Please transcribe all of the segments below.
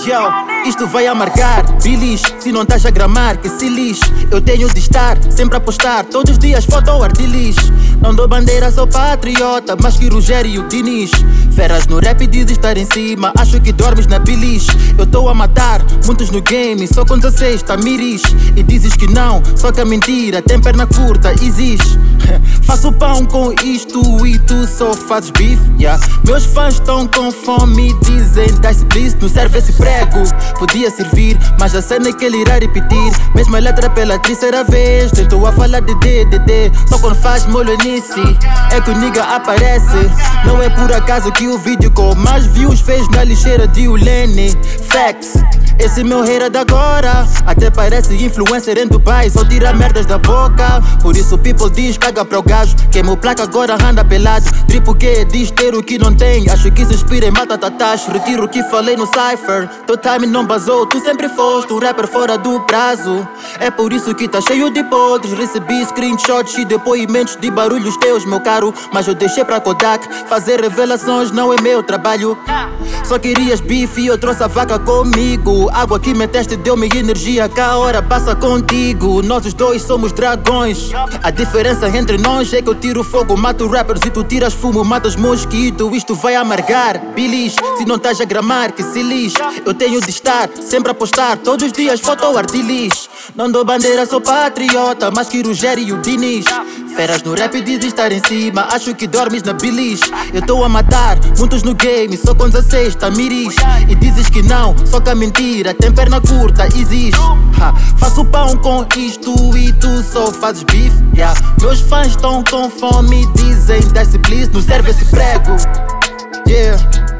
Yo, isto vai amargar, bilis. Se não estás a gramar, que se lixe. Eu tenho de estar, sempre a postar. Todos os dias foto ao artilis. Não dou bandeira, sou patriota, mas que Rogério Diniz. Feras no rap e dizes estar em cima. Acho que dormes na bilis. Eu tô a matar, muitos no game. Só com 16, tá miris. E dizes que não, só que a mentira tem perna curta, existe. Faço pão com isto e tu só fazes bife, yeah. Meus fãs estão com fome, dizem dá-se bliss. Não serve esse prego, podia servir, mas a cena é que ele irá repetir. Mesma letra pela terceira vez, tentou a falar de DDD. Só quando faz molho nisso, é que o nigga aparece. Não é por acaso que o vídeo com mais views fez na lixeira de Ulene. Facts, esse meu hater de agora até parece influencer em Dubai, só tira merdas da boca. Por isso people diz caga para o gajo. Queimou placa agora anda pelado. Tripo que diz ter o que não tem. Acho que se inspira em mata tatacho. Retiro o que falei no cypher. Teu time não basou, tu sempre foste um rapper fora do prazo. É por isso que tá cheio de podres. Recebi screenshots e depoimentos de barulhos teus, meu caro. Mas eu deixei pra Kodak. Fazer revelações não é meu trabalho. Só querias bife e eu trouxe a vaca comigo. Água que meteste deu-me energia, cá a hora passa contigo. Nós os dois somos dragões. A diferença entre nós é que eu tiro fogo, mato rappers e tu tiras fumo, matas mosquito. Isto vai amargar, bilis. Se não estás a gramar, que se lixe. Eu tenho de estar, sempre a postar. Todos os dias foto ao artilis. Não dou bandeira, sou patriota, mas que Rogério Diniz. Feras no rap e dizes estar em cima. Acho que dormes na bilis. Eu tô a matar, muitos no game. Só com 16, tá miris. E dizes que não, só que a mentira tem perna curta, existe. Faço pão com isto e tu só fazes bife, yeah. Meus fãs estão com fome, dizem dá-se bliss. Não serve esse prego, yeah.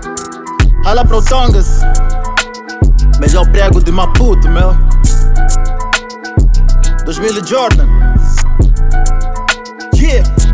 Rala pro Tongas. Melhor prego de Maputo, meu. 2000 Jordan, yeah.